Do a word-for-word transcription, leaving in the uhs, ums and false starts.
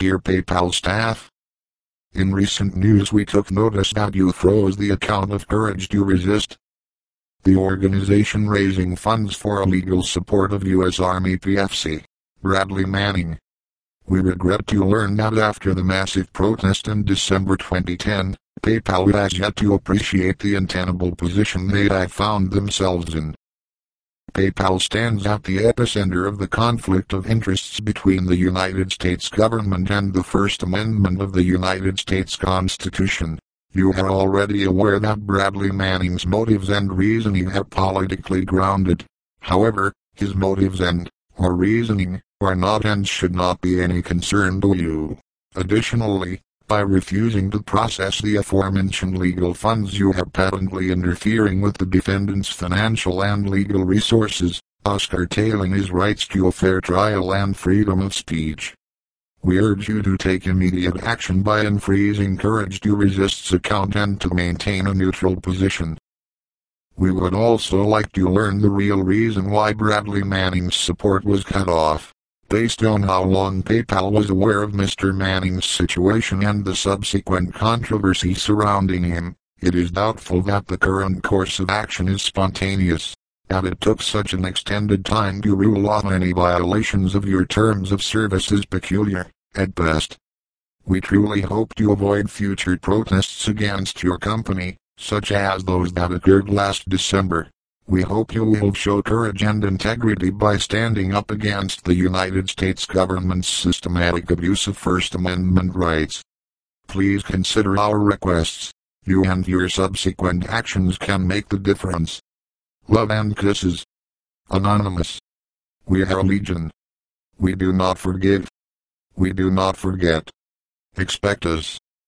Dear PayPal staff, in recent news we took notice that you froze the account of Courage to Resist, the organization raising funds for legal support of U S Army P F C, Bradley Manning. We regret to learn that after the massive protest in December twenty ten, PayPal has yet to appreciate the untenable position they have found themselves in. PayPal stands at the epicenter of the conflict of interests between the United States government and the First Amendment of the United States Constitution. You are already aware that Bradley Manning's motives and reasoning are politically grounded. However, his motives and, or reasoning, are not and should not be any concern to you. Additionally, by refusing to process the aforementioned legal funds, you are patently interfering with the defendant's financial and legal resources, thus curtailing his rights to a fair trial and freedom of speech. We urge you to take immediate action by unfreezing Courage to Resist's account and to maintain a neutral position. We would also like to learn the real reason why Bradley Manning's support was cut off. Based on how long PayPal was aware of Mister Manning's situation and the subsequent controversy surrounding him, it is doubtful that the current course of action is spontaneous. That it took such an extended time to rule on any violations of your terms of service is peculiar, at best. We truly hope to avoid future protests against your company, such as those that occurred last December. We hope you will show courage and integrity by standing up against the United States government's systematic abuse of First Amendment rights. Please consider our requests. You and your subsequent actions can make the difference. Love and kisses. Anonymous. We are Legion. We do not forgive. We do not forget. Expect us.